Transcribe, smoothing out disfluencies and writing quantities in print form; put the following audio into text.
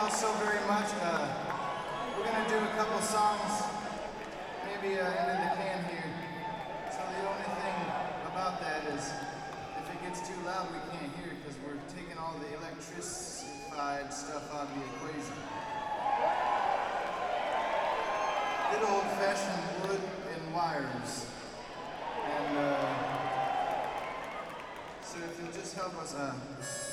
all so very much. We're gonna do a couple songs, maybe into the can here. So the only thing about that is, if it gets too loud, we can't hear it because we're taking all the electrified stuff out of the equation. Good old-fashioned wood and wires. And so if you'll just help us